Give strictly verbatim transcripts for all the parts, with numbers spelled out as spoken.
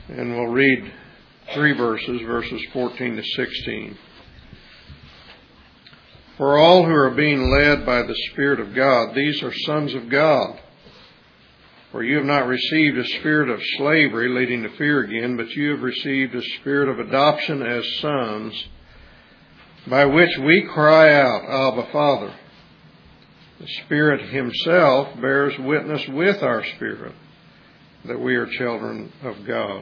And we'll read three verses, verses fourteen to sixteen. For all who are being led by the Spirit of God, these are sons of God. For you have not received a spirit of slavery leading to fear again, but you have received a spirit of adoption as sons, by which we cry out, Abba, Father. The Spirit Himself bears witness with our spirit that we are children of God.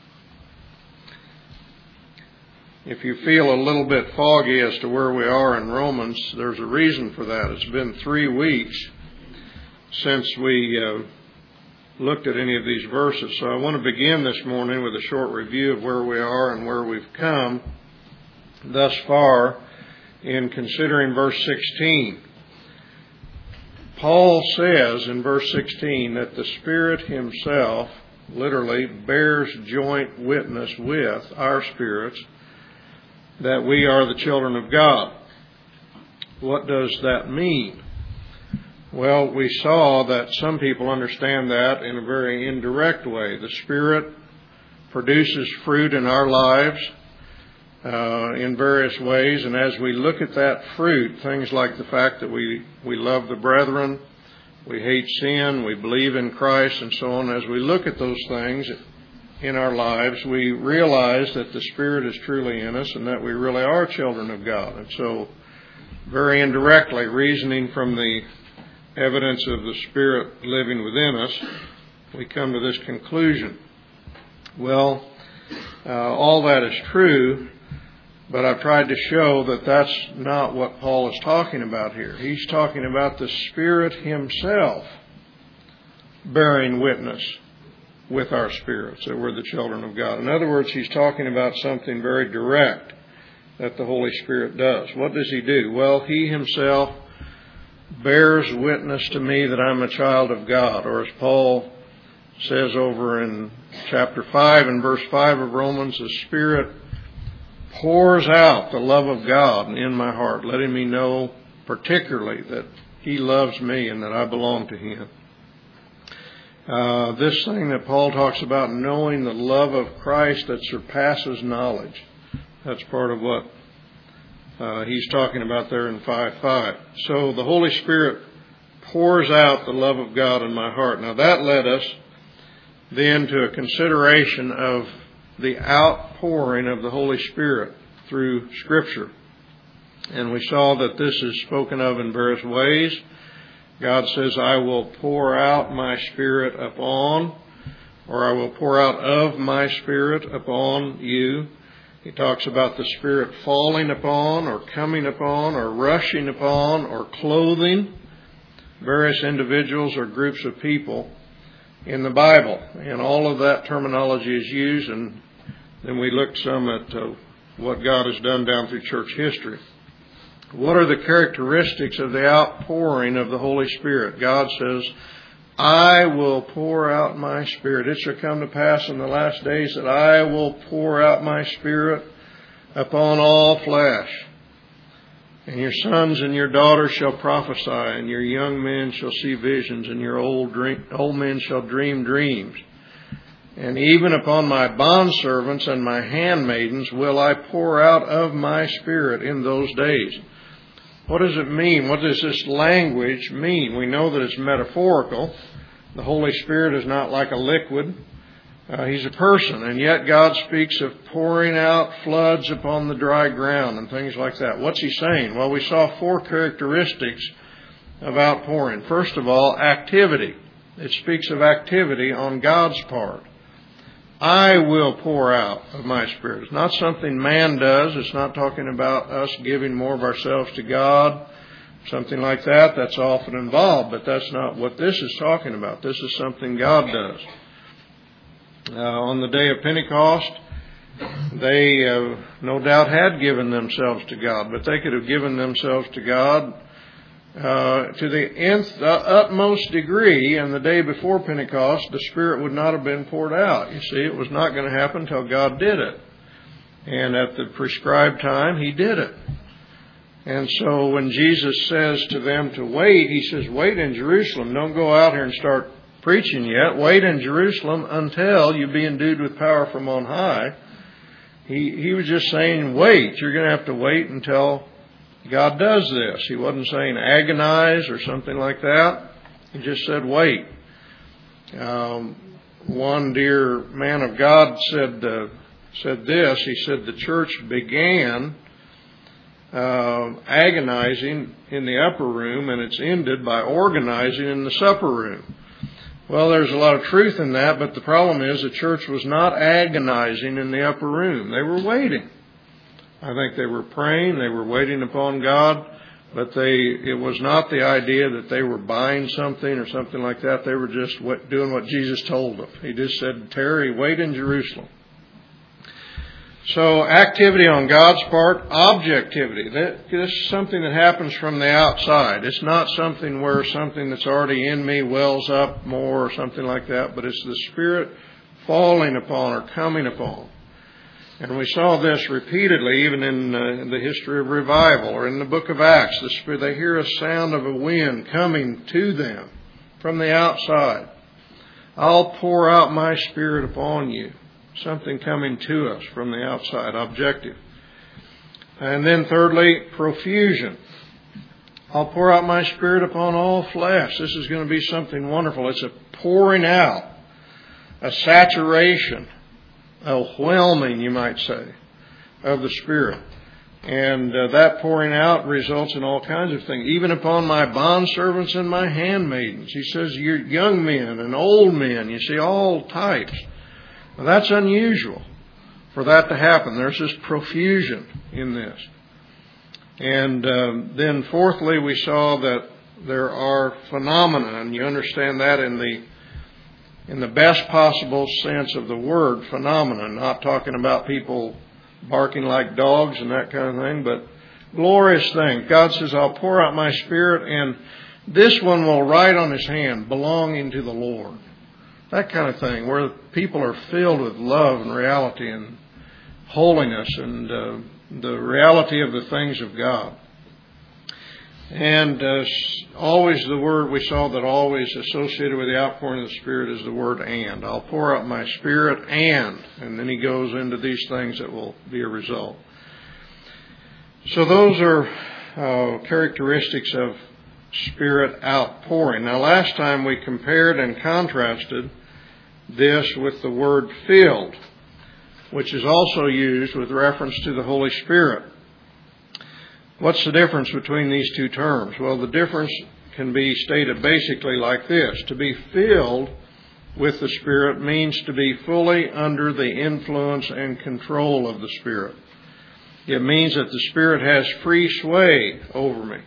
If you feel a little bit foggy as to where we are in Romans, there's a reason for that. It's been three weeks since we uh, looked at any of these verses. So I want to begin this morning with a short review of where we are and where we've come thus far in considering verse sixteen. Paul says in verse sixteen that the Spirit Himself literally bears joint witness with our spirits that we are the children of God. What does that mean? Well, we saw that some people understand that in a very indirect way. The Spirit produces fruit in our lives uh, in various ways, and as we look at that fruit, things like the fact that we, we love the brethren, we hate sin, we believe in Christ, and so on, as we look at those things in our lives, we realize that the Spirit is truly in us and that we really are children of God. And so, very indirectly, reasoning from the evidence of the Spirit living within us, we come to this conclusion. Well, uh, all that is true, but I've tried to show that that's not what Paul is talking about here. He's talking about the Spirit Himself bearing witness with our spirits that we're the children of God. In other words, he's talking about something very direct that the Holy Spirit does. What does He do? Well, He Himself bears witness to me that I'm a child of God. Or as Paul says over in chapter five and verse five of Romans, the Spirit pours out the love of God in my heart, letting me know particularly that He loves me and that I belong to Him. Uh, this thing that Paul talks about, knowing the love of Christ that surpasses knowledge, that's part of what uh, he's talking about there in five five. So the Holy Spirit pours out the love of God in my heart. Now that led us then to a consideration of the outpouring of the Holy Spirit through Scripture. And we saw that this is spoken of in various ways. God says, I will pour out my Spirit upon, or I will pour out of my Spirit upon you. He talks about the Spirit falling upon, or coming upon, or rushing upon, or clothing various individuals or groups of people in the Bible. And all of that terminology is used, and then we looked some at uh, what God has done down through church history. What are the characteristics of the outpouring of the Holy Spirit? God says, I will pour out my Spirit. It shall come to pass in the last days that I will pour out my Spirit upon all flesh. And your sons and your daughters shall prophesy, and your young men shall see visions, and your old dream, old men shall dream dreams. And even upon my bondservants and my handmaidens will I pour out of my Spirit in those days. What does it mean? What does this language mean? We know that it's metaphorical. The Holy Spirit is not like a liquid. Uh, he's a person. And yet God speaks of pouring out floods upon the dry ground and things like that. What's He saying? Well, we saw four characteristics of outpouring. First of all, activity. It speaks of activity on God's part. I will pour out of my Spirit. It's not something man does. It's not talking about us giving more of ourselves to God, something like that. That's often involved, but that's not what this is talking about. This is something God does. Uh, on the day of Pentecost, they uh, no doubt had given themselves to God, but they could have given themselves to God Uh, to the nth, the utmost degree, and the day before Pentecost, the Spirit would not have been poured out. You see, it was not going to happen until God did it. And at the prescribed time, He did it. And so when Jesus says to them to wait, He says, wait in Jerusalem. Don't go out here and start preaching yet. Wait in Jerusalem until you be endued with power from on high. He, he was just saying, wait. You're going to have to wait until God does this. He wasn't saying agonize or something like that. He just said, wait. Um, one dear man of God said uh, said this. He said the church began uh, agonizing in the upper room, and it's ended by organizing in the supper room. Well, there's a lot of truth in that, but the problem is the church was not agonizing in the upper room. They were waiting. I think they were praying, they were waiting upon God, but they it was not the idea that they were buying something or something like that. They were just doing what Jesus told them. He just said, tarry, wait in Jerusalem. So activity on God's part, objectivity. That, this is something that happens from the outside. It's not something where something that's already in me wells up more or something like that, but it's the Spirit falling upon or coming upon. And we saw this repeatedly even in, uh, in the history of revival or in the book of Acts. The Spirit, they hear a sound of a wind coming to them from the outside. I'll pour out my Spirit upon you. Something coming to us from the outside, objective. And then thirdly, profusion. I'll pour out my Spirit upon all flesh. This is going to be something wonderful. It's a pouring out, a saturation, a whelming, you might say, of the Spirit. And uh, that pouring out results in all kinds of things, even upon my bondservants and my handmaidens. He says, you're young men and old men, you see, all types. Now, that's unusual for that to happen. There's this profusion in this. And um, then fourthly, we saw that there are phenomena, and you understand that in the in the best possible sense of the word, phenomena, not talking about people barking like dogs and that kind of thing, but glorious thing. God says, I'll pour out my Spirit, and this one will write on his hand, belonging to the Lord. That kind of thing, where people are filled with love and reality and holiness and uh, the reality of the things of God. And uh, always the word, we saw that always associated with the outpouring of the Spirit is the word and. I'll pour out my Spirit and. And then he goes into these things that will be a result. So those are uh, characteristics of Spirit outpouring. Now last time we compared and contrasted this with the word filled, which is also used with reference to the Holy Spirit. What's the difference between these two terms? Well, the difference can be stated basically like this. To be filled with the Spirit means to be fully under the influence and control of the Spirit. It means that the Spirit has free sway over me.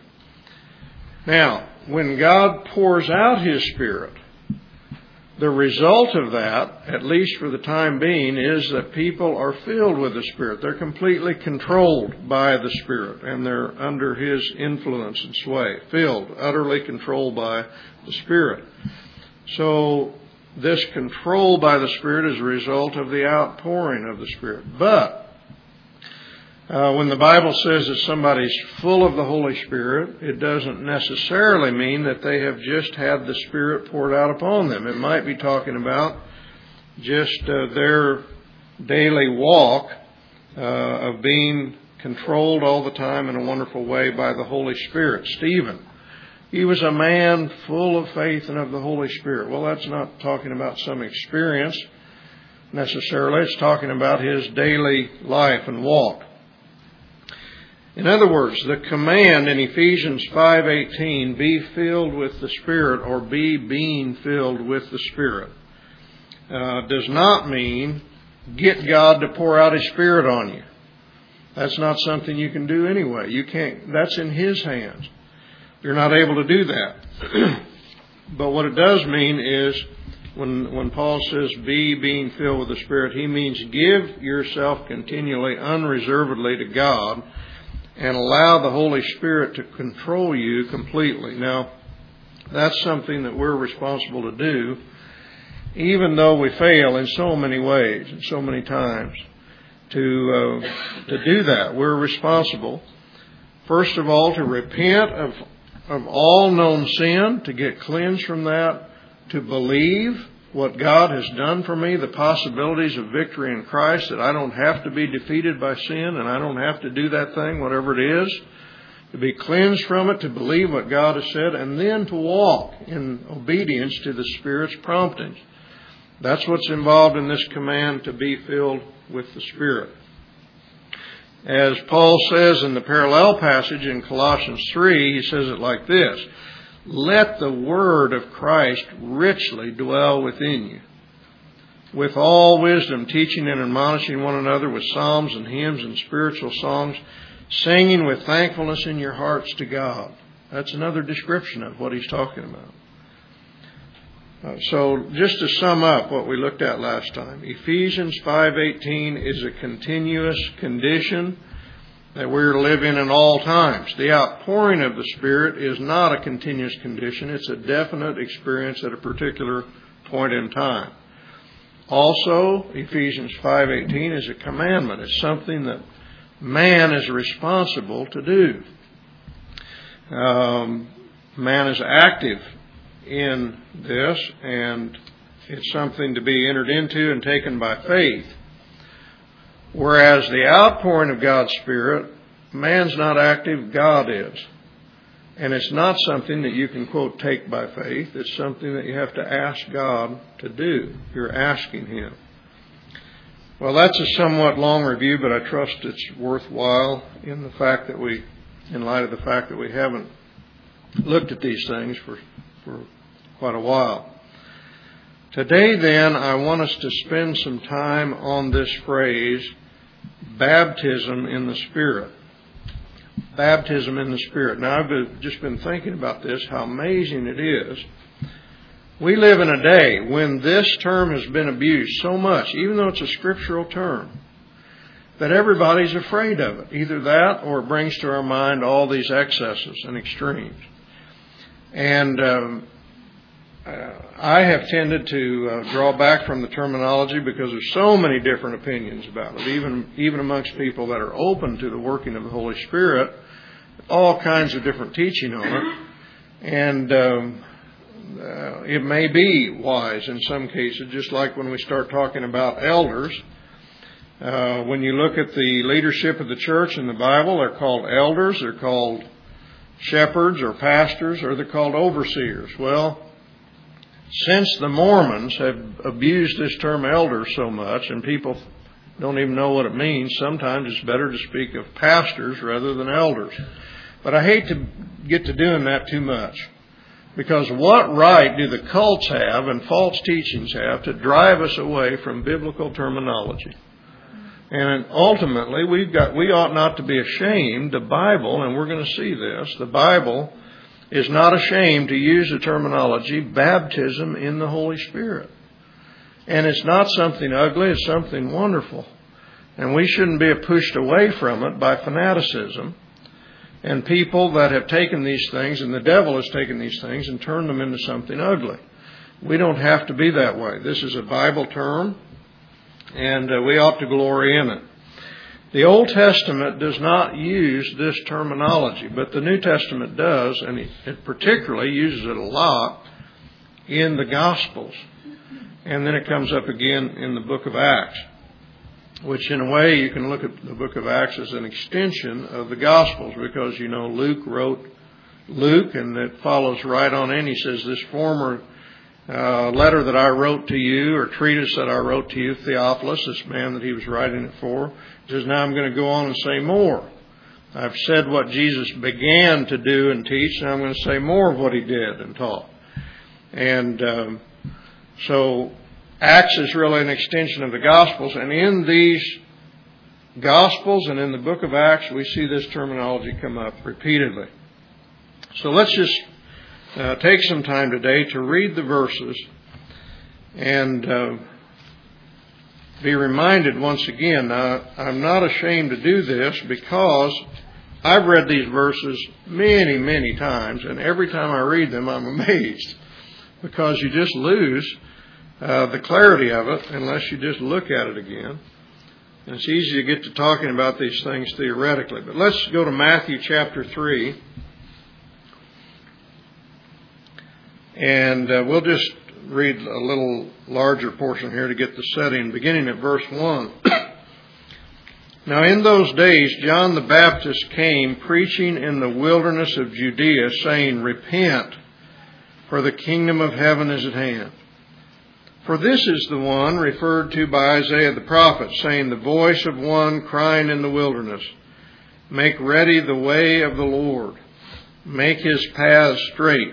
Now, when God pours out His Spirit, the result of that, at least for the time being, is that people are filled with the Spirit. They're completely controlled by the Spirit, and they're under His influence and sway. Filled, utterly controlled by the Spirit. So, this control by the Spirit is a result of the outpouring of the Spirit. But, Uh, when the Bible says that somebody's full of the Holy Spirit, it doesn't necessarily mean that they have just had the Spirit poured out upon them. It might be talking about just uh, their daily walk uh, of being controlled all the time in a wonderful way by the Holy Spirit. Stephen, he was a man full of faith and of the Holy Spirit. Well, that's not talking about some experience necessarily. It's talking about his daily life and walk. In other words, the command in Ephesians five eighteen, be filled with the Spirit, or be being filled with the Spirit, uh, does not mean get God to pour out His Spirit on you. That's not something you can do anyway. You can't. That's in His hands. You're not able to do that. But what it does mean is, when when Paul says be being filled with the Spirit, he means give yourself continually, unreservedly to God, and allow the Holy Spirit to control you completely. Now, that's something that we're responsible to do, even though we fail in so many ways and so many times to uh, to do that. We're responsible, first of all, to repent of of all known sin, to get cleansed from that, to believe what God has done for me, the possibilities of victory in Christ, that I don't have to be defeated by sin and I don't have to do that thing, whatever it is, to be cleansed from it, to believe what God has said, and then to walk in obedience to the Spirit's promptings. That's what's involved in this command, to be filled with the Spirit. As Paul says in the parallel passage in Colossians three, he says it like this: let the word of Christ richly dwell within you, with all wisdom, teaching and admonishing one another with psalms and hymns and spiritual songs, singing with thankfulness in your hearts to God. That's another description of what he's talking about. Uh, so just to sum up what we looked at last time, Ephesians five eighteen is a continuous condition that we're to live in at all times. The outpouring of the Spirit is not a continuous condition. It's a definite experience at a particular point in time. Also, Ephesians five eighteen is a commandment. It's something that man is responsible to do. Um, man is active in this, and it's something to be entered into and taken by faith. Whereas the outpouring of God's Spirit, man's not active, God is. And it's not something that you can, quote, take by faith. It's something that you have to ask God to do. You're asking Him. Well, that's a somewhat long review, but I trust it's worthwhile in the fact that we, in light of the fact that we haven't looked at these things for, for quite a while. Today, then, I want us to spend some time on this phrase, baptism in the Spirit. Baptism in the Spirit. Now, I've just been thinking about this, how amazing it is. We live in a day when this term has been abused so much, even though it's a scriptural term, that everybody's afraid of it. Either that, or it brings to our mind all these excesses and extremes. And um, I have tended to uh, draw back from the terminology because there's so many different opinions about it, even even amongst people that are open to the working of the Holy Spirit, all kinds of different teaching on it. And um, uh, it may be wise in some cases, just like when we start talking about elders. Uh, when you look at the leadership of the church in the Bible, they're called elders, they're called shepherds or pastors, or they're called overseers. Well, since the Mormons have abused this term elder so much, and people don't even know what it means, sometimes it's better to speak of pastors rather than elders. But I hate to get to doing that too much, because what right do the cults have and false teachings have to drive us away from biblical terminology? And ultimately, we've got we ought not to be ashamed. The Bible, and we're going to see this, the Bible is not ashamed to use the terminology baptism in the Holy Spirit. And it's not something ugly, it's something wonderful. And we shouldn't be pushed away from it by fanaticism and people that have taken these things, and the devil has taken these things and turned them into something ugly. We don't have to be that way. This is a Bible term, and uh, we ought to glory in it. The Old Testament does not use this terminology, but the New Testament does, and it particularly uses it a lot in the Gospels. And then it comes up again in the book of Acts, which in a way you can look at the book of Acts as an extension of the Gospels, because, you know, Luke wrote Luke, and it follows right on in. He says, this former uh, letter that I wrote to you, or treatise that I wrote to you, Theophilus, this man that he was writing it for, he says, now I'm going to go on and say more. I've said what Jesus began to do and teach, and I'm going to say more of what he did and taught. And um, so Acts is really an extension of the Gospels, and in these Gospels and in the book of Acts, we see this terminology come up repeatedly. So let's just uh, take some time today to read the verses and uh, be reminded once again. Now, I'm not ashamed to do this because I've read these verses many, many times, and every time I read them, I'm amazed, because you just lose uh, the clarity of it unless you just look at it again. And it's easy to get to talking about these things theoretically. But let's go to Matthew chapter three. And uh, we'll just read a little larger portion here to get the setting, beginning at verse one. Now in those days John the Baptist came preaching in the wilderness of Judea, saying, Repent, for the kingdom of heaven is at hand. For this is the one referred to by Isaiah the prophet, saying, The voice of one crying in the wilderness, Make ready the way of the Lord, make his paths straight.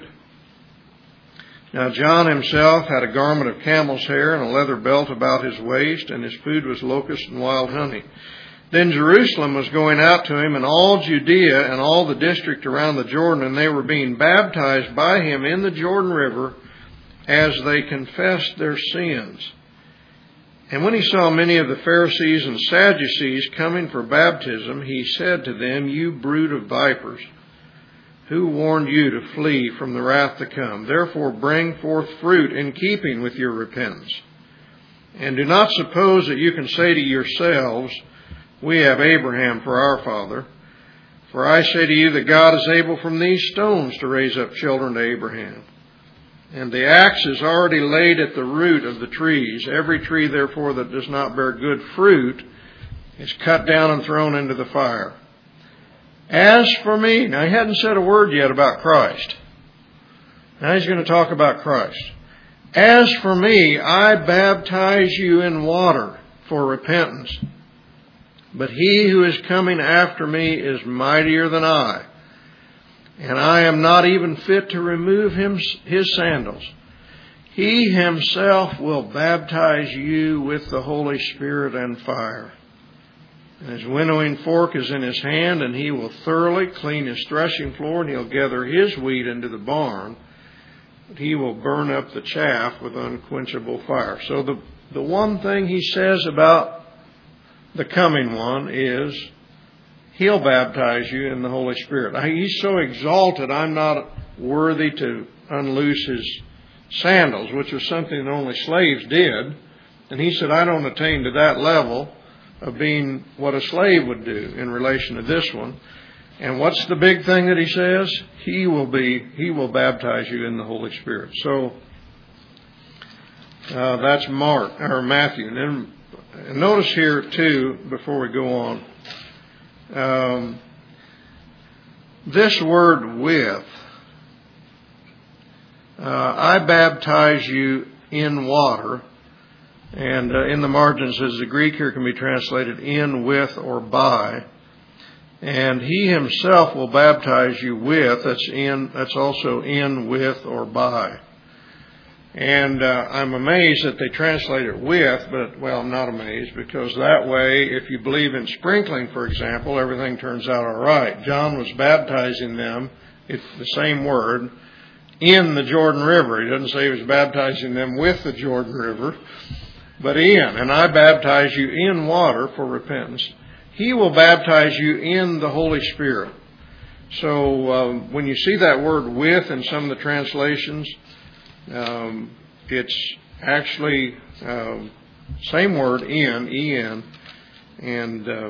Now John himself had a garment of camel's hair and a leather belt about his waist, and his food was locusts and wild honey. Then Jerusalem was going out to him, and all Judea and all the district around the Jordan, and they were being baptized by him in the Jordan River as they confessed their sins. And when he saw many of the Pharisees and Sadducees coming for baptism, he said to them, You brood of vipers, who warned you to flee from the wrath to come? Therefore bring forth fruit in keeping with your repentance. And do not suppose that you can say to yourselves, We have Abraham for our father. For I say to you that God is able from these stones to raise up children to Abraham. And the axe is already laid at the root of the trees. Every tree, therefore, that does not bear good fruit is cut down and thrown into the fire. As for me, now he hadn't said a word yet about Christ. Now he's going to talk about Christ. As for me, I baptize you in water for repentance. But he who is coming after me is mightier than I, and I am not even fit to remove him, his sandals. He himself will baptize you with the Holy Spirit and fire. And his winnowing fork is in his hand, and he will thoroughly clean his threshing floor, and he'll gather his wheat into the barn, but he will burn up the chaff with unquenchable fire. So the, the one thing he says about the coming one is he'll baptize you in the Holy Spirit. He's so exalted, I'm not worthy to unloose his sandals, which was something that only slaves did. And he said, I don't attain to that level of being what a slave would do in relation to this one. And what's the big thing that he says? He will be, he will baptize you in the Holy Spirit. So uh, that's Mark or Matthew. And then and notice here too, before we go on, um, this word with, uh, I baptize you in water, and uh, in the margins says the Greek here can be translated in, with, or by, and he himself will baptize you with, that's in, that's also in, with, or by. And uh, I'm amazed that they translate it with, but, well, I'm not amazed, because that way, if you believe in sprinkling, for example, everything turns out all right. John was baptizing them, it's the same word, in the Jordan River. He doesn't say he was baptizing them with the Jordan River, but in. And I baptize you in water for repentance. He will baptize you in the Holy Spirit. So uh, when you see that word with in some of the translations, Um, it's actually um, same word in, en, and uh,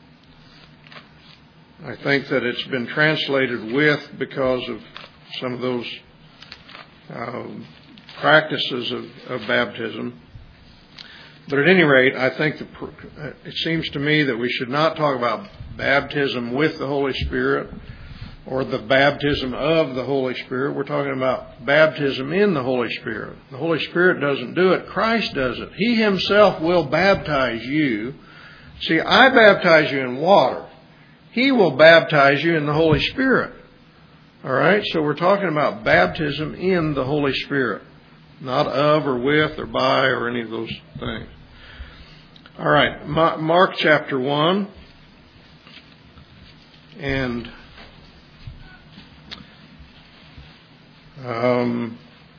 I think that it's been translated with because of some of those um, practices of, of baptism. But at any rate, I think the, it seems to me that we should not talk about baptism with the Holy Spirit or the baptism of the Holy Spirit. We're talking about baptism in the Holy Spirit. The Holy Spirit doesn't do it. Christ does it. He himself will baptize you. See, I baptize you in water. He will baptize you in the Holy Spirit. All right? So we're talking about baptism in the Holy Spirit. Not of or with or by or any of those things. All right. Mark chapter one. And Um,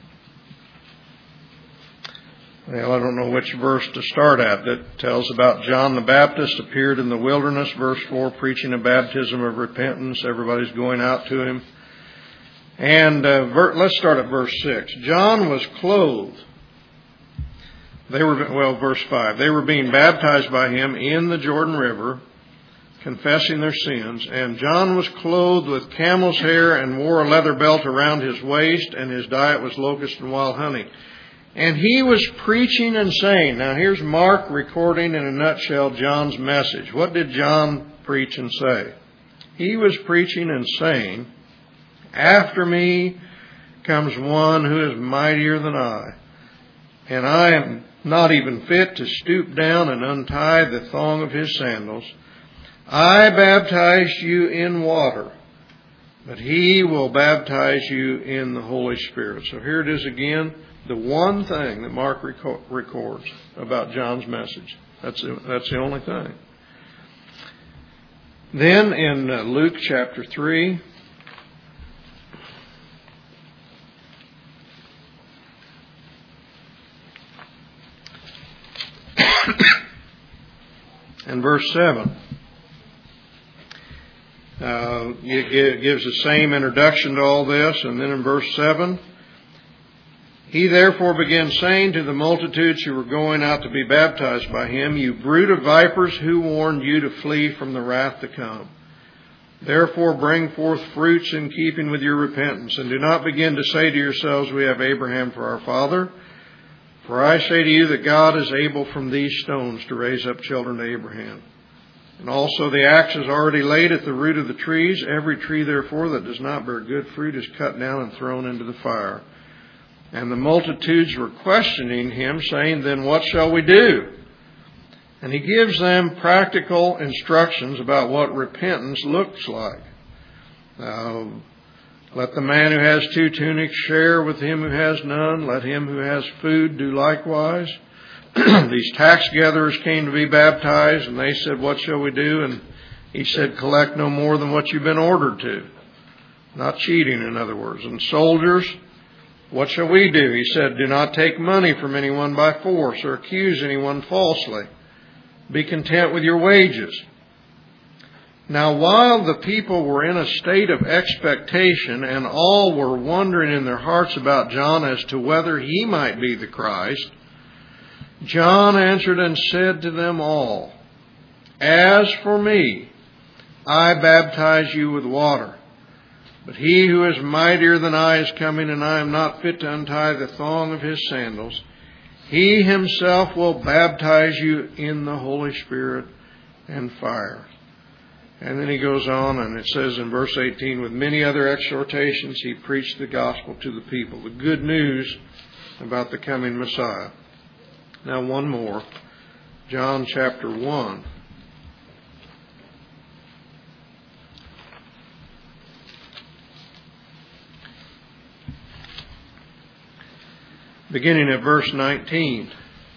well, I don't know which verse to start at. That tells about John the Baptist appeared in the wilderness, verse four, preaching a baptism of repentance. Everybody's going out to him. And uh, ver- let's start at verse six. John was clothed. They were, well, verse five. They were being baptized by him in the Jordan River, confessing their sins. And John was clothed with camel's hair and wore a leather belt around his waist, and his diet was locust and wild honey. And he was preaching and saying, now here's Mark recording in a nutshell John's message. What did John preach and say? He was preaching and saying, after me comes one who is mightier than I, and I am not even fit to stoop down and untie the thong of his sandals. I baptize you in water, but he will baptize you in the Holy Spirit. So here it is again, the one thing that Mark records about John's message. That's the, that's the only thing. Then in Luke chapter three, and verse seven, uh, it gives the same introduction to all this. And then in verse seven, he therefore began saying to the multitudes who were going out to be baptized by him, you brood of vipers, who warned you to flee from the wrath to come? Therefore bring forth fruits in keeping with your repentance, and do not begin to say to yourselves, we have Abraham for our father. For I say to you that God is able from these stones to raise up children to Abraham. And also the axe is already laid at the root of the trees. Every tree, therefore, that does not bear good fruit is cut down and thrown into the fire. And the multitudes were questioning him, saying, then what shall we do? And he gives them practical instructions about what repentance looks like. Uh, Let the man who has two tunics share with him who has none. Let him who has food do likewise. These tax gatherers came to be baptized, and they said, what shall we do? And he said, collect no more than what you've been ordered to. Not cheating, in other words. And soldiers, what shall we do? He said, do not take money from anyone by force or accuse anyone falsely. Be content with your wages. Now, while the people were in a state of expectation and all were wondering in their hearts about John as to whether he might be the Christ, John answered and said to them all, as for me, I baptize you with water, but he who is mightier than I is coming, and I am not fit to untie the thong of his sandals. He himself will baptize you in the Holy Spirit and fire. And then he goes on, and it says in verse eighteen, with many other exhortations, he preached the gospel to the people, the good news about the coming Messiah. Now one more, John chapter one. Beginning at verse nineteen.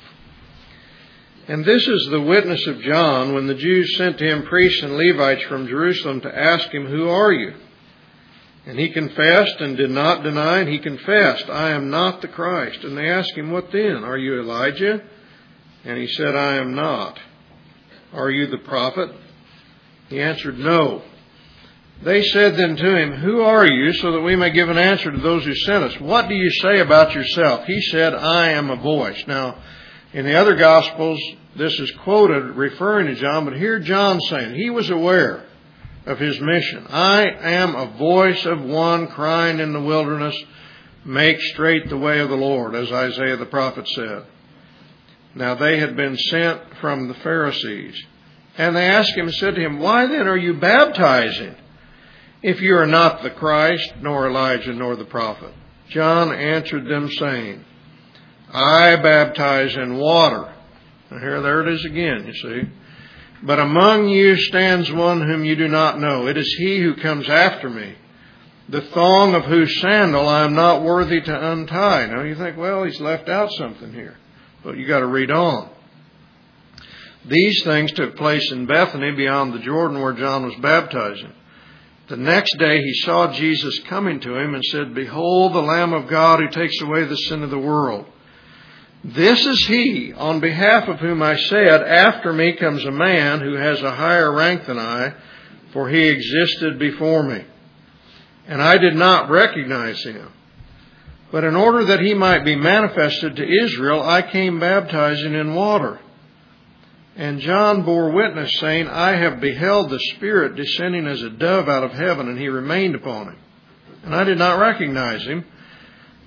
And this is the witness of John when the Jews sent to him priests and Levites from Jerusalem to ask him, who are you? And he confessed and did not deny, and he confessed, I am not the Christ. And they asked him, what then? Are you Elijah? And he said, I am not. Are you the prophet? He answered, no. They said then to him, who are you, so that we may give an answer to those who sent us? What do you say about yourself? He said, I am a voice. Now, in the other Gospels, this is quoted referring to John, but here John's saying he was aware of his mission. I am a voice of one crying in the wilderness, make straight the way of the Lord, as Isaiah the prophet said. Now they had been sent from the Pharisees. And they asked him and said to him, why then are you baptizing, if you are not the Christ, nor Elijah, nor the prophet? John answered them, saying, I baptize in water. Now here, there it is again, you see. But among you stands one whom you do not know. It is he who comes after me, the thong of whose sandal I am not worthy to untie. Now you think, well, he's left out something here. But you got to read on. These things took place in Bethany beyond the Jordan where John was baptizing. The next day he saw Jesus coming to him and said, behold the Lamb of God who takes away the sin of the world. This is he on behalf of whom I said, after me comes a man who has a higher rank than I, for he existed before me. And I did not recognize him. But in order that he might be manifested to Israel, I came baptizing in water. And John bore witness, saying, I have beheld the Spirit descending as a dove out of heaven, and he remained upon him. And I did not recognize him.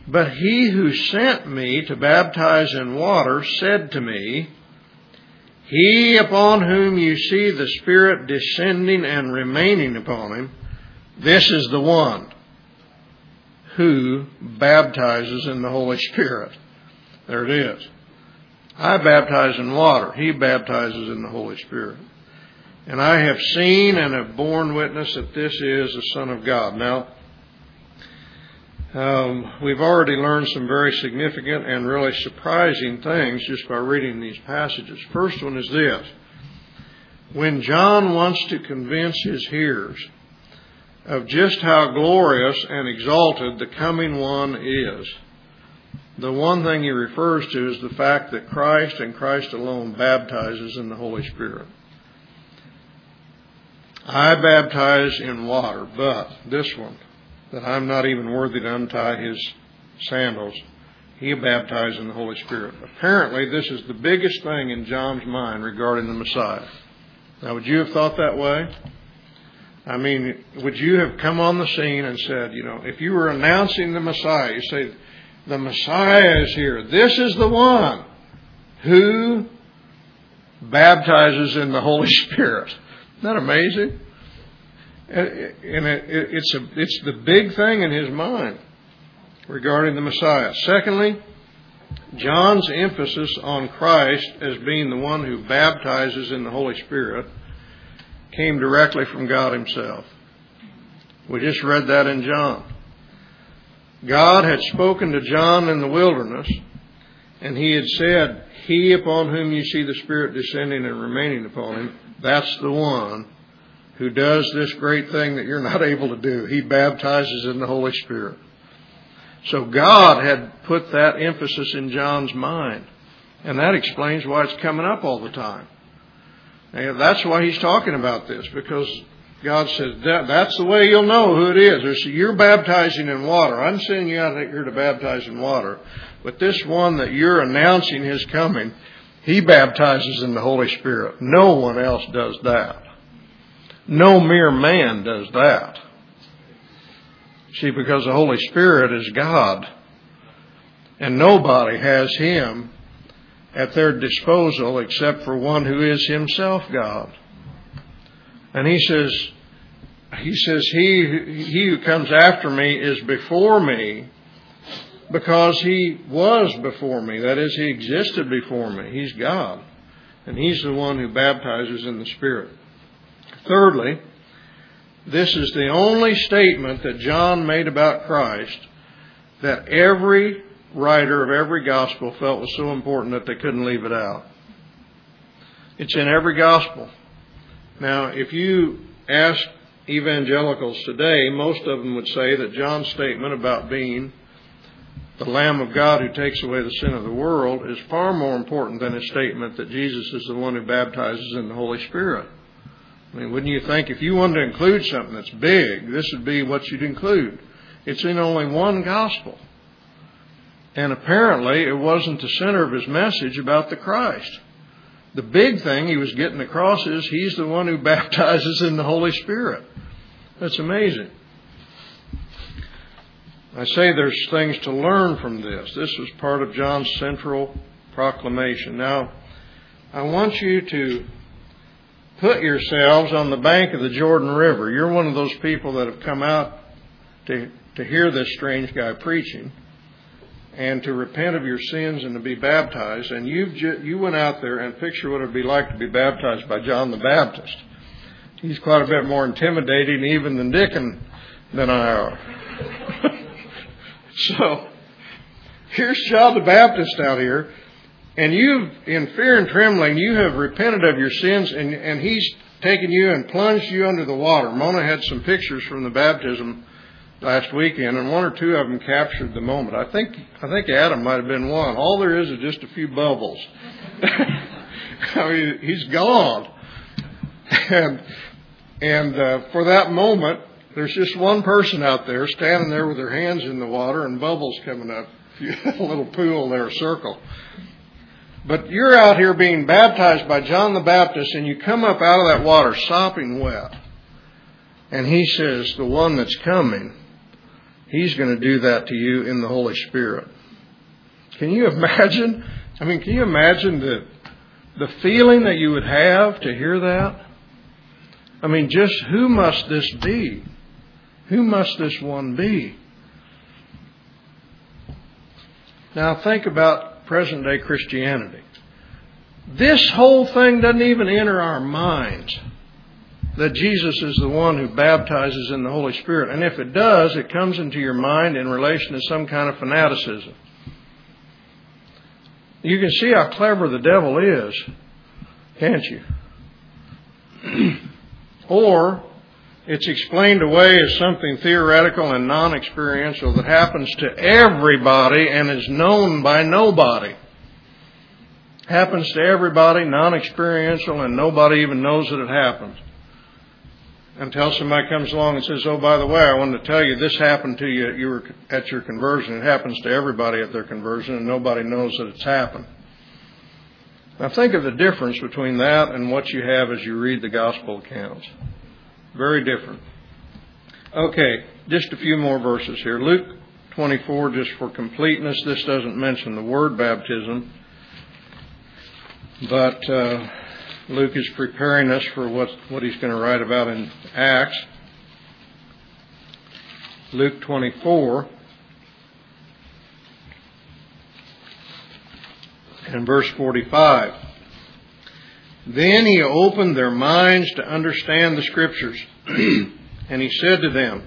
But he who sent me to baptize in water said to me, He upon whom you see the Spirit descending and remaining upon him, this is the one who baptizes in the Holy Spirit. There it is. I baptize in water. He baptizes in the Holy Spirit. And I have seen and have borne witness that this is the Son of God. Now, um, we've already learned some very significant and really surprising things just by reading these passages. First one is this. When John wants to convince his hearers of just how glorious and exalted the coming one is, the one thing he refers to is the fact that Christ and Christ alone baptizes in the Holy Spirit. I baptize in water, but this one, that I'm not even worthy to untie his sandals, he baptized in the Holy Spirit. Apparently, this is the biggest thing in John's mind regarding the Messiah. Now, would you have thought that way? I mean, would you have come on the scene and said, you know, if you were announcing the Messiah, you say, the Messiah is here. This is the one who baptizes in the Holy Spirit. Isn't that amazing? And it's, a, it's the big thing in his mind regarding the Messiah. Secondly, John's emphasis on Christ as being the one who baptizes in the Holy Spirit came directly from God himself. We just read that in John. God had spoken to John in the wilderness, and he had said, He upon whom you see the Spirit descending and remaining upon him, that's the one who does this great thing that you're not able to do. He baptizes in the Holy Spirit. So God had put that emphasis in John's mind. And that explains why it's coming up all the time. And that's why he's talking about this, because God says, that, that's the way you'll know who it is. There's, you're baptizing in water. I'm sending you out here to baptize in water. But this one that you're announcing his coming, he baptizes in the Holy Spirit. No one else does that. No mere man does that. See, because the Holy Spirit is God. And nobody has him at their disposal except for one who is himself God. And he says, he says, he, he who comes after me is before me because he was before me. That is, he existed before me. He's God. And he's the one who baptizes in the Spirit. Thirdly, this is the only statement that John made about Christ that every writer of every gospel felt was so important that they couldn't leave it out. It's in every gospel. Now, if you ask evangelicals today, most of them would say that John's statement about being the Lamb of God who takes away the sin of the world is far more important than his statement that Jesus is the one who baptizes in the Holy Spirit. I mean, wouldn't you think if you wanted to include something that's big, this would be what you'd include? It's in only one gospel. And apparently it wasn't the center of his message about the Christ. The big thing he was getting across is he's the one who baptizes in the Holy Spirit. That's amazing. I say there's things to learn from this. This was part of John's central proclamation. Now, I want you to put yourselves on the bank of the Jordan River. You're one of those people that have come out to, to hear this strange guy preaching and to repent of your sins and to be baptized. And you've ju- you went out there and picture what it would be like to be baptized by John the Baptist. He's quite a bit more intimidating even than Dickon than I are. So, here's John the Baptist out here. And you've, in fear and trembling, you have repented of your sins, and, and he's taken you and plunged you under the water. Mona had some pictures from the baptism last weekend, and one or two of them captured the moment. I think I think Adam might have been one. All there is is just a few bubbles. I mean, he's gone. And, and uh, for that moment, there's just one person out there standing there with their hands in the water and bubbles coming up. A little pool there, a circle. But you're out here being baptized by John the Baptist, and you come up out of that water sopping wet. And he says, the one that's coming He's going to do that to you in the Holy Spirit. Can you imagine? I mean, can you imagine the, the feeling that you would have to hear that? I mean, just who must this be? Who must this one be? Now think about present day Christianity. This whole thing doesn't even enter our minds, that Jesus is the one who baptizes in the Holy Spirit. And if it does, it comes into your mind in relation to some kind of fanaticism. You can see how clever the devil is, can't you? Or it's explained away as something theoretical and non-experiential that happens to everybody and is known by nobody. Happens to everybody, non-experiential, and nobody even knows that it happens. Until somebody comes along and says, oh, by the way, I wanted to tell you this happened to you, you were at your conversion. It happens to everybody at their conversion, and nobody knows that it's happened. Now think of the difference between that and what you have as you read the gospel accounts. Very different. Okay, just a few more verses here. Luke twenty-four, just for completeness, this doesn't mention the word baptism, but uh, Luke is preparing us for what, what he's going to write about in Acts. Luke twenty-four and verse forty-five. Then he opened their minds to understand the Scriptures, and he said to them,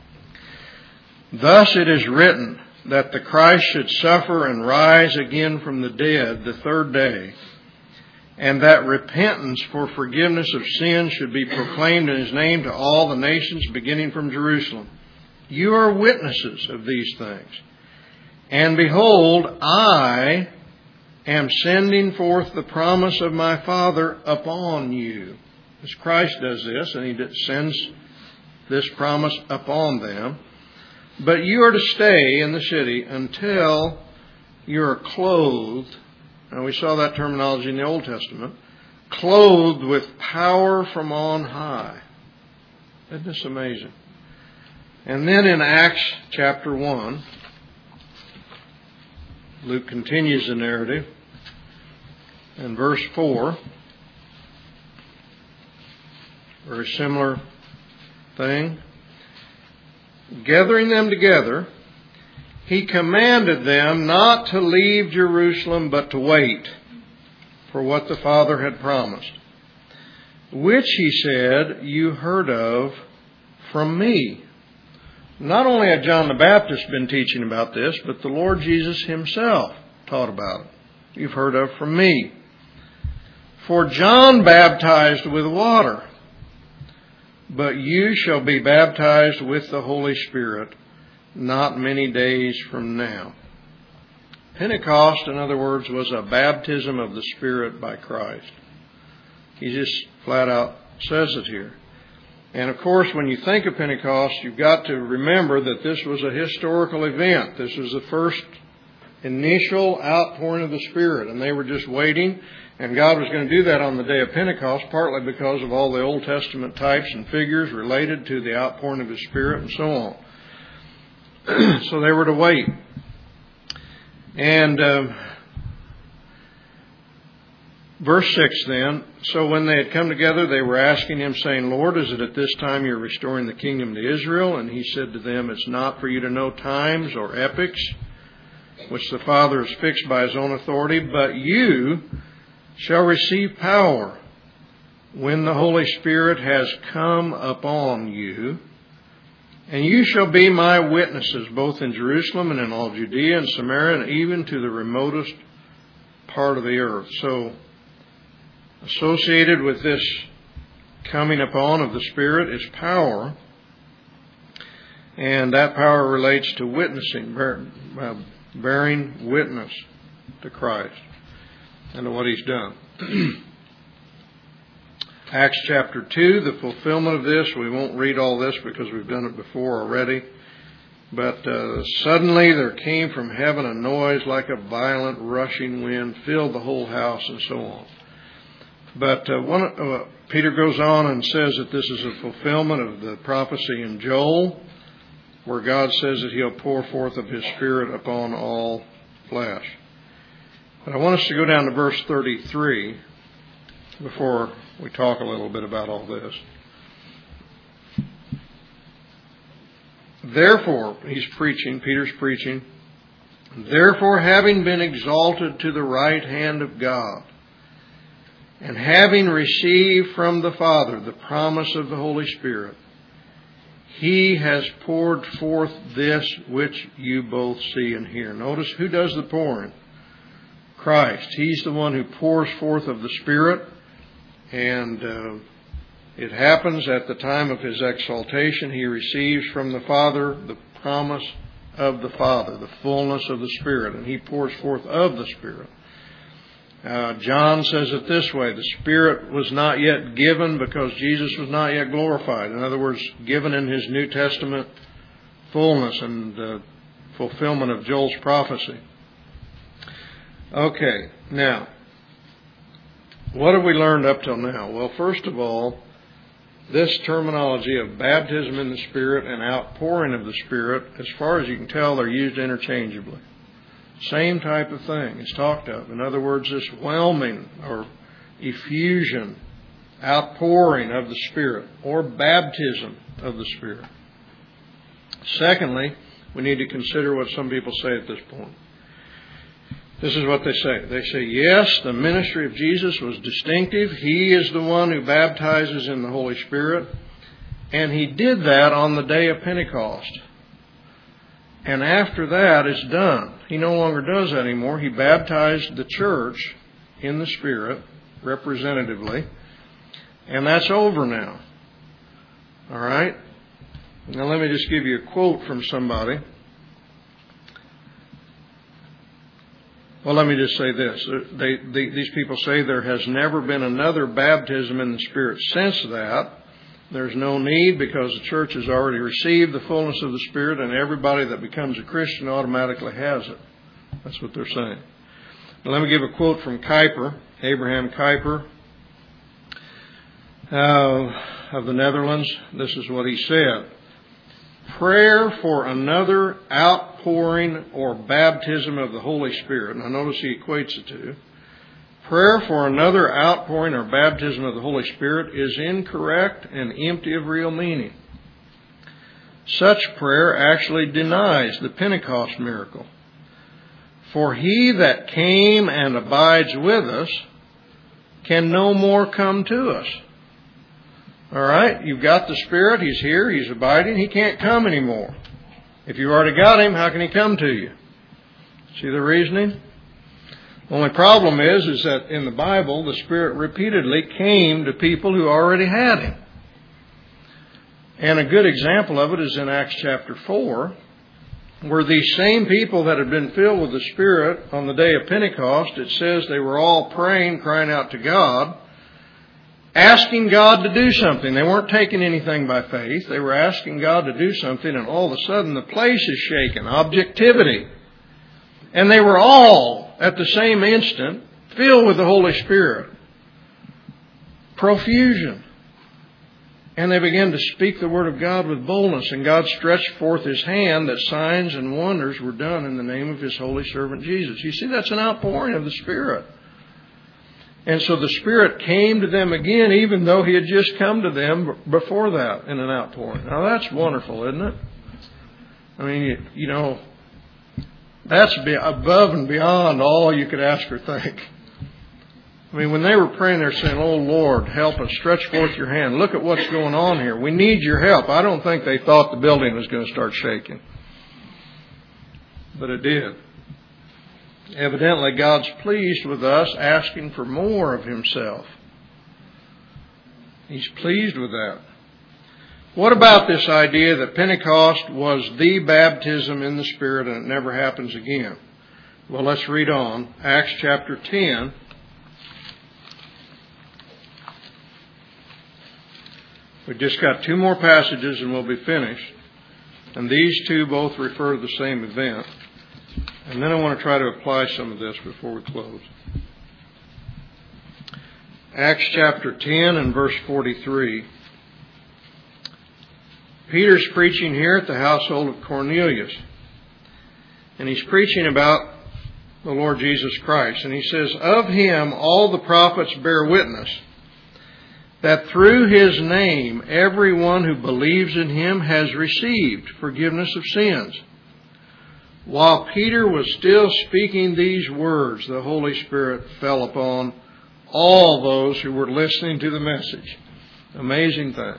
thus it is written that the Christ should suffer and rise again from the dead the third day, and that repentance for forgiveness of sins should be proclaimed in his name to all the nations, beginning from Jerusalem. You are witnesses of these things. And behold, I am sending forth the promise of my Father upon you. As Christ does this, and he sends this promise upon them. But you are to stay in the city until you are clothed. Now we saw that terminology in the Old Testament. Clothed with power from on high. Isn't this amazing? And then in Acts chapter one, Luke continues the narrative. In verse four, very similar thing. Gathering them together, he commanded them not to leave Jerusalem, but to wait for what the Father had promised, which, he said, you heard of from me. Not only had John the Baptist been teaching about this, but the Lord Jesus himself taught about it. You've heard of from me. For John baptized with water, but you shall be baptized with the Holy Spirit not many days from now. Pentecost, in other words, was a baptism of the Spirit by Christ. He just flat out says it here. And of course, when you think of Pentecost, you've got to remember that this was a historical event. This was the first initial outpouring of the Spirit, and they were just waiting. And God was going to do that on the day of Pentecost, partly because of all the Old Testament types and figures related to the outpouring of His Spirit and so on. So they were to wait. And uh, verse six then, so when they had come together, they were asking Him, saying, Lord, is it at this time you're restoring the kingdom to Israel? And He said to them, it's not for you to know times or epochs, which the Father has fixed by His own authority, but you shall receive power when the Holy Spirit has come upon you, and you shall be my witnesses both in Jerusalem and in all Judea and Samaria and even to the remotest part of the earth. So, associated with this coming upon of the Spirit is power, and that power relates to witnessing, bearing witness to Christ and to what He's done. Acts chapter two, the fulfillment of this. We won't read all this because we've done it before already. But uh, suddenly there came from heaven a noise like a violent rushing wind, filled the whole house, and so on. But uh, one, uh, Peter goes on and says that this is a fulfillment of the prophecy in Joel where God says that He'll pour forth of His Spirit upon all flesh. But I want us to go down to verse thirty-three before we talk a little bit about all this. Therefore, he's preaching, Peter's preaching, therefore, having been exalted to the right hand of God, and having received from the Father the promise of the Holy Spirit, He has poured forth this which you both see and hear. Notice who does the pouring? Christ. He's the one who pours forth of the Spirit, and uh, it happens at the time of His exaltation. He receives from the Father the promise of the Father, the fullness of the Spirit, and He pours forth of the Spirit. Uh, John says it this way, the Spirit was not yet given because Jesus was not yet glorified. In other words, given in His New Testament fullness and uh, fulfillment of Joel's prophecy. Okay, now, what have we learned up till now? Well, first of all, this terminology of baptism in the Spirit and outpouring of the Spirit, as far as you can tell, they're used interchangeably. Same type of thing is talked of. In other words, this whelming or effusion, outpouring of the Spirit, or baptism of the Spirit. Secondly, we need to consider what some people say at this point. This is what they say. They say, yes, the ministry of Jesus was distinctive. He is the one who baptizes in the Holy Spirit. And He did that on the day of Pentecost. And after that, it's done. He no longer does that anymore. He baptized the church in the Spirit, representatively. And that's over now. All right? Now let me just give you a quote from somebody. Well, let me just say this. They, they, these people say there has never been another baptism in the Spirit since that. There's no need because the church has already received the fullness of the Spirit, and everybody that becomes a Christian automatically has it. That's what they're saying. Now, let me give a quote from Kuyper, Abraham Kuyper uh, of the Netherlands. This is what he said. Prayer for another outpouring or baptism of the Holy Spirit. Now notice he equates the two. Prayer for another outpouring or baptism of the Holy Spirit is incorrect and empty of real meaning. Such prayer actually denies the Pentecost miracle. For He that came and abides with us can no more come to us. All right, you've got the Spirit. He's here. He's abiding. He can't come anymore. If you've already got Him, how can He come to you? See the reasoning? The only problem is, is that in the Bible, the Spirit repeatedly came to people who already had Him. And a good example of it is in Acts chapter four, where these same people that had been filled with the Spirit on the day of Pentecost, it says they were all praying, crying out to God, asking God to do something. They weren't taking anything by faith. They were asking God to do something, and all of a sudden the place is shaken. Objectivity. And they were all, at the same instant, filled with the Holy Spirit. Profusion. And they began to speak the Word of God with boldness, and God stretched forth His hand that signs and wonders were done in the name of His holy servant Jesus. You see, that's an outpouring of the Spirit. And so the Spirit came to them again, even though He had just come to them before that in an outpouring. Now that's wonderful, isn't it? I mean, you, you know, that's above and beyond all you could ask or think. I mean, when they were praying, they're saying, "Oh Lord, help us, stretch forth your hand. Look at what's going on here. We need your help." I don't think they thought the building was going to start shaking. But it did. Evidently, God's pleased with us, asking for more of Himself. He's pleased with that. What about this idea that Pentecost was the baptism in the Spirit and it never happens again? Well, let's read on. Acts chapter ten. We've just got two more passages and we'll be finished. And these two both refer to the same event. And then I want to try to apply some of this before we close. Acts chapter ten and verse forty-three. Peter's preaching here at the household of Cornelius. And he's preaching about the Lord Jesus Christ. And he says, of him all the prophets bear witness, that through his name everyone who believes in him has received forgiveness of sins. While Peter was still speaking these words, the Holy Spirit fell upon all those who were listening to the message. Amazing thing.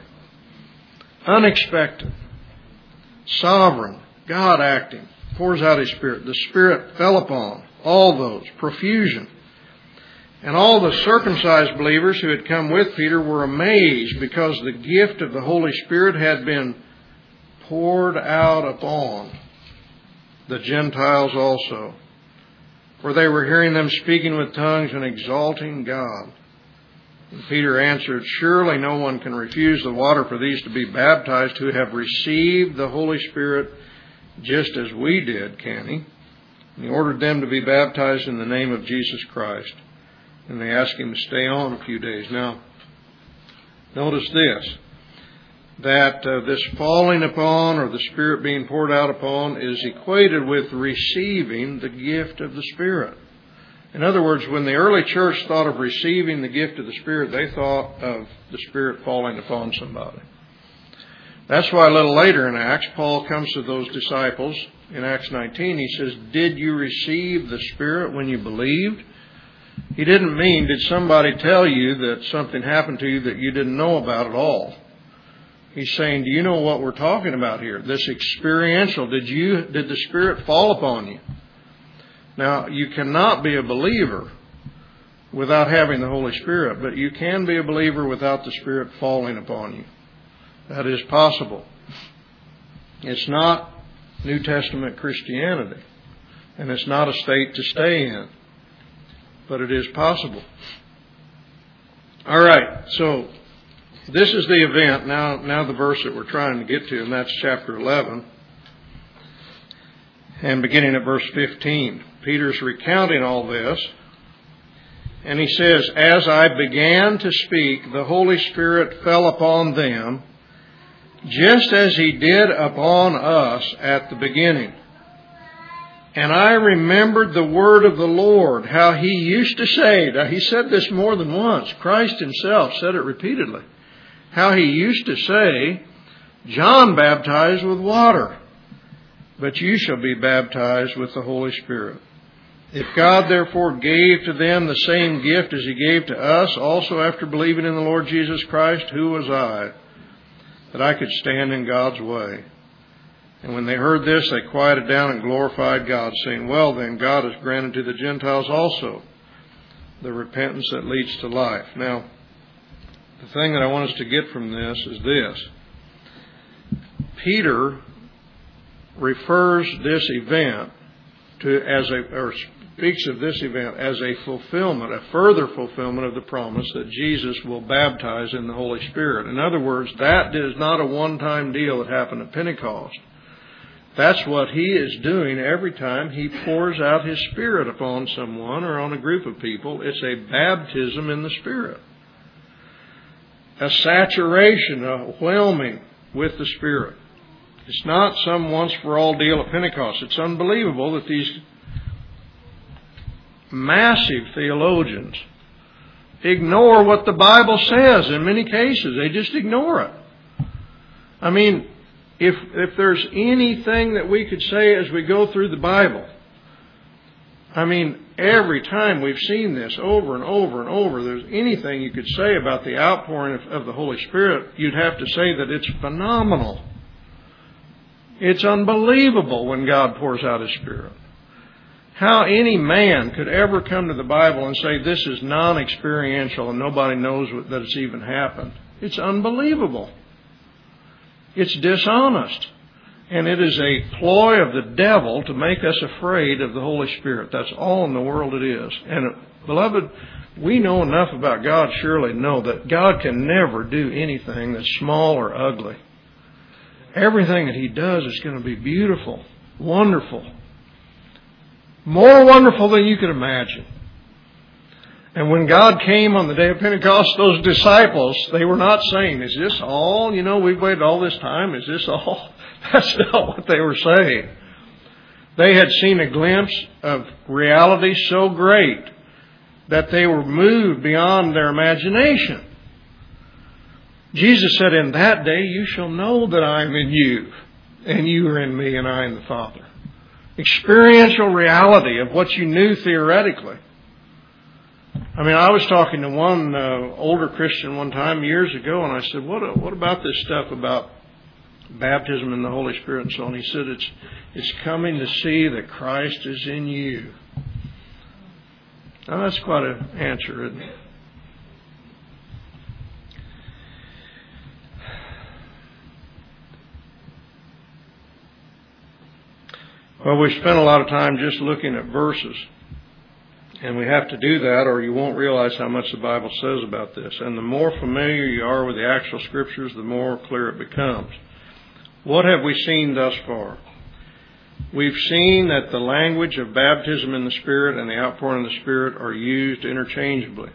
Unexpected. Sovereign. God acting. Pours out His Spirit. The Spirit fell upon all those. Profusion. And all the circumcised believers who had come with Peter were amazed because the gift of the Holy Spirit had been poured out upon the Gentiles also. For they were hearing them speaking with tongues and exalting God. And Peter answered, surely no one can refuse the water for these to be baptized who have received the Holy Spirit just as we did, can he? And he ordered them to be baptized in the name of Jesus Christ. And they asked him to stay on a few days. Now, notice this, that uh, this falling upon or the Spirit being poured out upon is equated with receiving the gift of the Spirit. In other words, when the early church thought of receiving the gift of the Spirit, they thought of the Spirit falling upon somebody. That's why a little later in Acts, Paul comes to those disciples in Acts nineteen. He says, did you receive the Spirit when you believed? He didn't mean, did somebody tell you that something happened to you that you didn't know about at all? He's saying, do you know what we're talking about here? This experiential, did you, did the Spirit fall upon you? Now, you cannot be a believer without having the Holy Spirit, but you can be a believer without the Spirit falling upon you. That is possible. It's not New Testament Christianity, and it's not a state to stay in, but it is possible. All right, so this is the event. Now, now the verse that we're trying to get to, and that's chapter eleven. And beginning at verse fifteen, Peter's recounting all this. And he says, as I began to speak, the Holy Spirit fell upon them, just as He did upon us at the beginning. And I remembered the word of the Lord, how He used to say, now He said this more than once, Christ Himself said it repeatedly, how He used to say, John baptized with water, but you shall be baptized with the Holy Spirit. If God therefore gave to them the same gift as He gave to us, also after believing in the Lord Jesus Christ, who was I, that I could stand in God's way? And when they heard this, they quieted down and glorified God, saying, well then, God has granted to the Gentiles also the repentance that leads to life. Now, the thing that I want us to get from this is this. Peter refers this event to as a, or speaks of this event as a fulfillment, a further fulfillment of the promise that Jesus will baptize in the Holy Spirit. In other words, that is not a one-time deal that happened at Pentecost. That's what He is doing every time He pours out His Spirit upon someone or on a group of people. It's a baptism in the Spirit. A saturation, a whelming with the Spirit. It's not some once-for-all deal at Pentecost. It's unbelievable that these massive theologians ignore what the Bible says in many cases. They just ignore it. I mean, if if there's anything that we could say as we go through the Bible, I mean, every time we've seen this over and over and over, there's anything you could say about the outpouring of, of the Holy Spirit, you'd have to say that it's phenomenal. It's unbelievable when God pours out His Spirit. How any man could ever come to the Bible and say this is non-experiential and nobody knows that it's even happened. It's unbelievable. It's dishonest. And it is a ploy of the devil to make us afraid of the Holy Spirit. That's all in the world it is. And beloved, we know enough about God surely to know that God can never do anything that's small or ugly. Everything that He does is going to be beautiful, wonderful, more wonderful than you can imagine. And when God came on the day of Pentecost, those disciples, they were not saying, is this all? You know, we've waited all this time. Is this all? That's not what they were saying. They had seen a glimpse of reality so great that they were moved beyond their imagination. Jesus said, in that day you shall know that I am in you, and you are in me, and I in the Father. Experiential reality of what you knew theoretically. I mean, I was talking to one uh, older Christian one time years ago, and I said, what, what about this stuff about baptism in the Holy Spirit and so on? He said, it's, it's coming to see that Christ is in you. Now, that's quite an answer, isn't it? Well, we spent a lot of time just looking at verses. And we have to do that or you won't realize how much the Bible says about this. And the more familiar you are with the actual Scriptures, the more clear it becomes. What have we seen thus far? We've seen that the language of baptism in the Spirit and the outpouring of the Spirit are used interchangeably.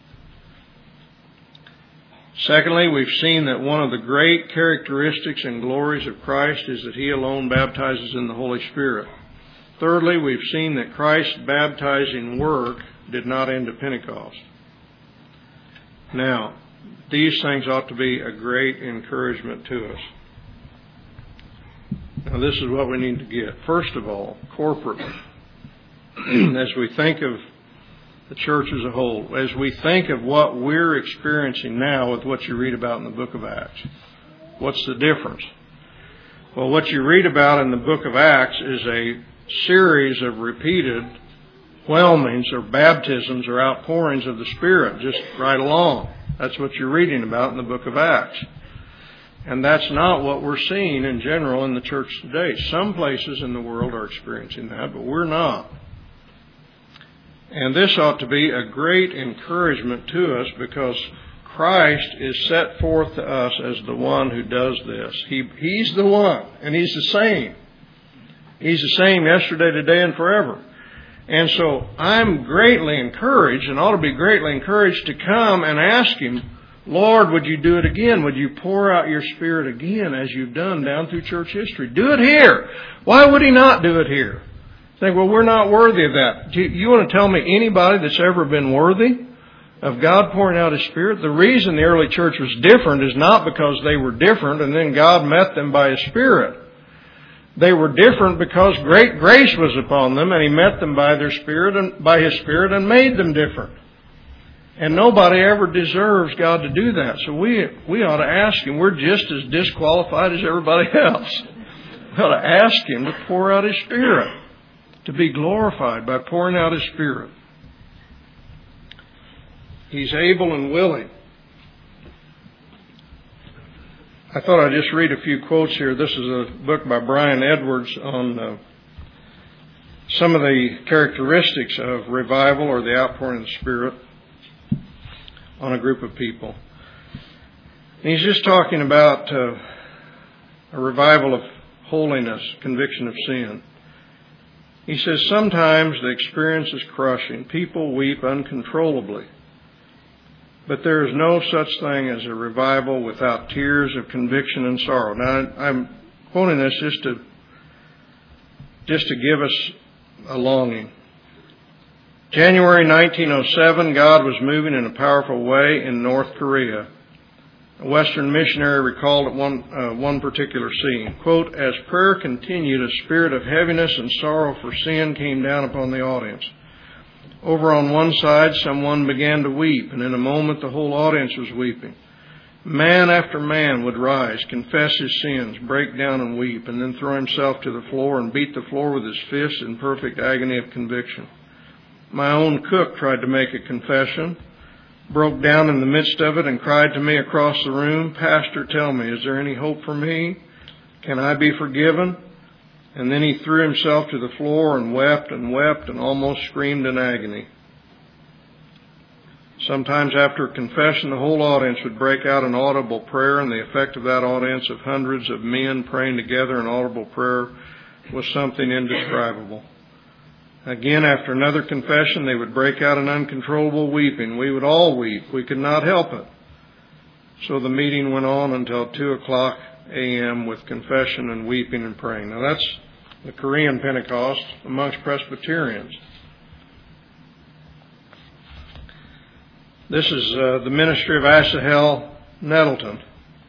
Secondly, we've seen that one of the great characteristics and glories of Christ is that He alone baptizes in the Holy Spirit. Thirdly, we've seen that Christ's baptizing work did not end at Pentecost. Now, these things ought to be a great encouragement to us. Now, this is what we need to get. First of all, corporately, as we think of the church as a whole, as we think of what we're experiencing now with what you read about in the book of Acts, what's the difference? Well, what you read about in the book of Acts is a series of repeated whelmings or baptisms or outpourings of the Spirit just right along. That's what you're reading about in the book of Acts. And that's not what we're seeing in general in the church today. Some places in the world are experiencing that, but we're not. And this ought to be a great encouragement to us because Christ is set forth to us as the one who does this. He, he's the one, and He's the same. He's the same yesterday, today, and forever. And so I'm greatly encouraged, and ought to be greatly encouraged, to come and ask Him, Lord, would you do it again? Would you pour out your Spirit again as you've done down through church history? Do it here. Why would He not do it here? Think, well, we're not worthy of that. Do you want to tell me anybody that's ever been worthy of God pouring out His Spirit? The reason the early church was different is not because they were different and then God met them by His Spirit. They were different because great grace was upon them, and He met them by their Spirit and by His Spirit and made them different. And nobody ever deserves God to do that. So we we ought to ask Him. We're just as disqualified as everybody else. We ought to ask Him to pour out His Spirit, to be glorified by pouring out His Spirit. He's able and willing. I thought I'd just read a few quotes here. This is a book by Brian Edwards on uh, some of the characteristics of revival or the outpouring of the Spirit on a group of people. And he's just talking about uh, a revival of holiness, conviction of sin. He says, sometimes the experience is crushing. People weep uncontrollably. But there is no such thing as a revival without tears of conviction and sorrow. Now, I'm quoting this just to, just to give us a longing. January nineteen oh seven, God was moving in a powerful way in North Korea. A Western missionary recalled at one, uh, one particular scene, quote, as prayer continued, a spirit of heaviness and sorrow for sin came down upon the audience. Over on one side, someone began to weep, and in a moment the whole audience was weeping. Man after man would rise, confess his sins, break down and weep, and then throw himself to the floor and beat the floor with his fists in perfect agony of conviction. My own cook tried to make a confession, broke down in the midst of it, and cried to me across the room, Pastor, tell me, is there any hope for me? Can I be forgiven? And then he threw himself to the floor and wept and wept and almost screamed in agony. Sometimes after confession, the whole audience would break out in audible prayer, and the effect of that audience of hundreds of men praying together in audible prayer was something indescribable. Again, after another confession, they would break out in uncontrollable weeping. We would all weep. We could not help it. So the meeting went on until two o'clock a.m. with confession and weeping and praying. Now that's the Korean Pentecost amongst Presbyterians. This is uh, the ministry of Asahel Nettleton,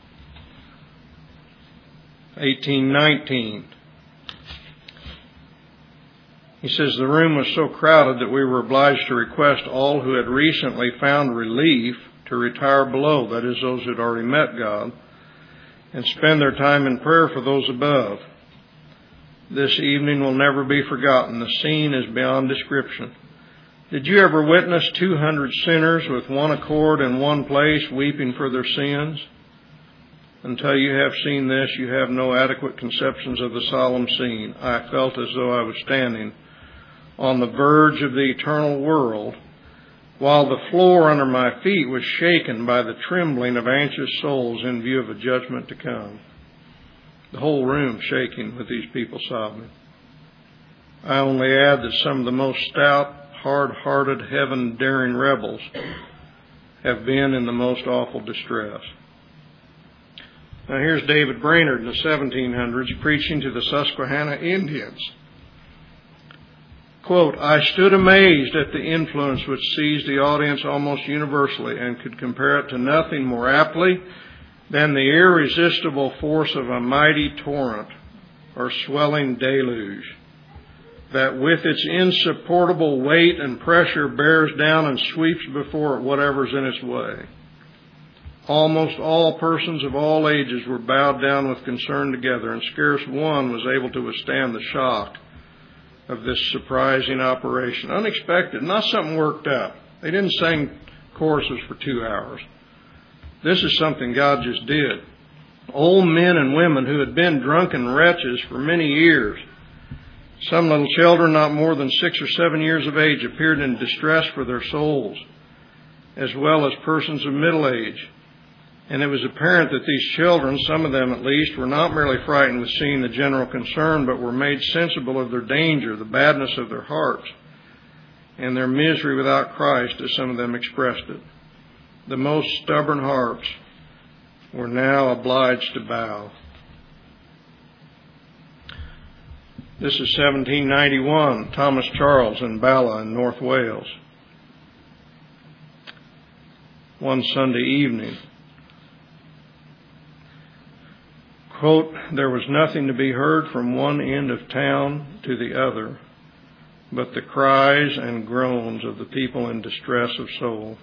eighteen nineteen. He says, the room was so crowded that we were obliged to request all who had recently found relief to retire below, that is, those who had already met God, and spend their time in prayer for those above. This evening will never be forgotten. The scene is beyond description. Did you ever witness two hundred sinners with one accord in one place weeping for their sins? Until you have seen this, you have no adequate conceptions of the solemn scene. I felt as though I was standing on the verge of the eternal world, while the floor under my feet was shaken by the trembling of anxious souls in view of a judgment to come. The whole room shaking with these people sobbing. I only add that some of the most stout, hard-hearted, heaven-daring rebels have been in the most awful distress. Now here's David Brainerd in the seventeen hundreds preaching to the Susquehanna Indians. Quote, I stood amazed at the influence which seized the audience almost universally and could compare it to nothing more aptly than the irresistible force of a mighty torrent or swelling deluge that with its insupportable weight and pressure bears down and sweeps before it whatever's in its way. Almost all persons of all ages were bowed down with concern together, and scarce one was able to withstand the shock of this surprising operation. Unexpected, not something worked up. They didn't sing choruses for two hours. This is something God just did. Old men and women who had been drunken wretches for many years, some little children not more than six or seven years of age, appeared in distress for their souls, as well as persons of middle age. And it was apparent that these children, some of them at least, were not merely frightened with seeing the general concern, but were made sensible of their danger, the badness of their hearts, and their misery without Christ, as some of them expressed it. The most stubborn hearts were now obliged to bow. This is seventeen ninety-one, Thomas Charles in Bala in North Wales. One Sunday evening. Quote, there was nothing to be heard from one end of town to the other, but the cries and groans of the people in distress of soul.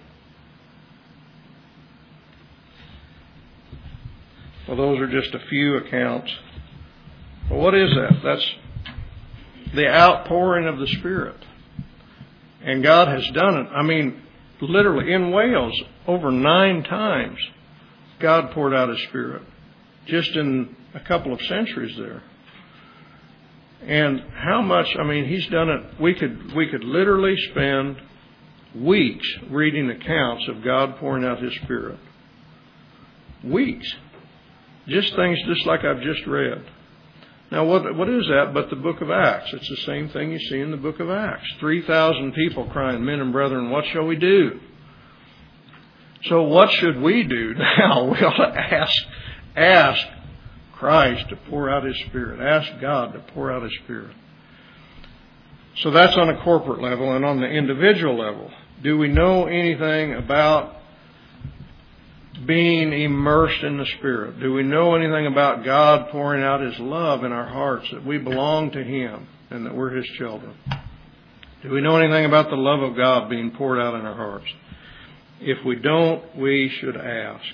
Well, those are just a few accounts. Well, what is that? That's the outpouring of the Spirit. And God has done it. I mean, literally, in Wales, over nine times, God poured out His Spirit. Just in a couple of centuries there. And how much, I mean, He's done it. We could, we could literally spend weeks reading accounts of God pouring out His Spirit. Weeks. Just things just like I've just read. Now, what what is that but the book of Acts? It's the same thing you see in the book of Acts. three thousand people crying, men and brethren, what shall we do? So what should we do now? We ought to ask Ask Christ to pour out His Spirit. Ask God to pour out His Spirit. So that's on a corporate level. And on the individual level, do we know anything about being immersed in the Spirit? Do we know anything about God pouring out His love in our hearts, that we belong to Him and that we're His children? Do we know anything about the love of God being poured out in our hearts? If we don't, we should ask.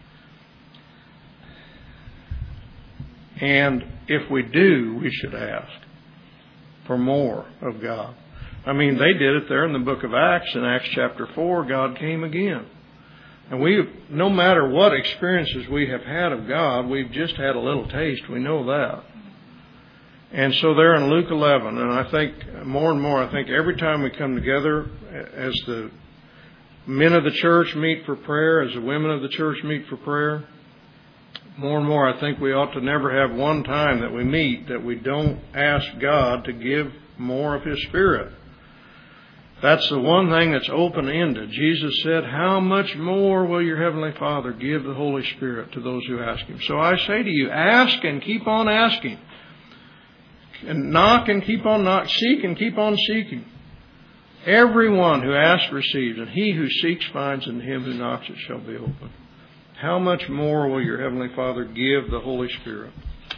And if we do, we should ask for more of God. I mean, they did it there in the book of Acts. In Acts chapter four, God came again. And we, no matter what experiences we have had of God, we've just had a little taste. We know that. And so there in Luke eleven, and I think more and more, I think every time we come together as the men of the church meet for prayer, as the women of the church meet for prayer, more and more, I think we ought to never have one time that we meet that we don't ask God to give more of His Spirit. That's the one thing that's open-ended. Jesus said, how much more will your Heavenly Father give the Holy Spirit to those who ask Him? So I say to you, ask and keep on asking. And knock and keep on knocking. Seek and keep on seeking. Everyone who asks receives, and he who seeks finds, and to him who knocks it shall be opened. How much more will your Heavenly Father give the Holy Spirit?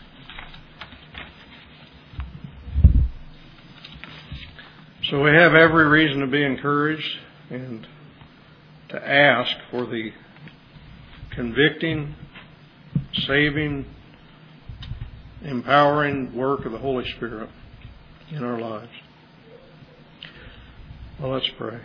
So we have every reason to be encouraged and to ask for the convicting, saving, empowering work of the Holy Spirit in our lives. Well, let's pray.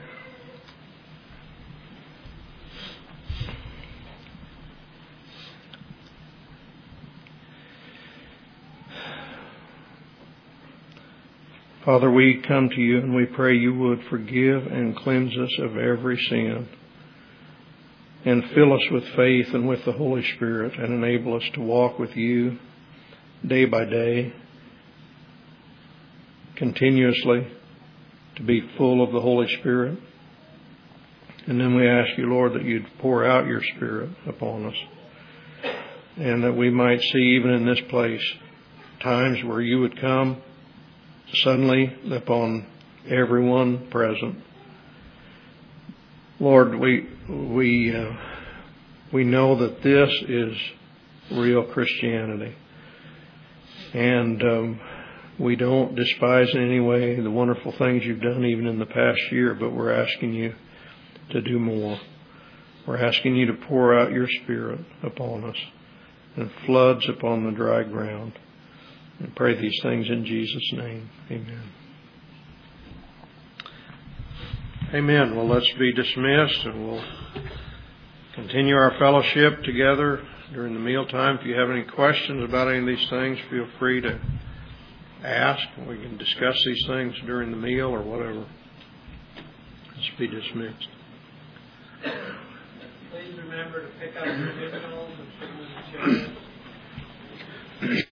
Father, we come to you and we pray you would forgive and cleanse us of every sin and fill us with faith and with the Holy Spirit and enable us to walk with you day by day, continuously, to be full of the Holy Spirit. And then we ask you, Lord, that you'd pour out your Spirit upon us and that we might see even in this place times where you would come suddenly upon everyone present. Lord, we we uh, we know that this is real Christianity, and um, we don't despise in any way the wonderful things you've done even in the past year, but we're asking you to do more. We're asking you to pour out your Spirit upon us and floods upon the dry ground. And pray these things in Jesus' name. Amen. Amen. Well, let's be dismissed and we'll continue our fellowship together during the mealtime. If you have any questions about any of these things, feel free to ask. We can discuss these things during the meal or whatever. Let's be dismissed. Please remember to pick up your hymnals and put them in the chairs.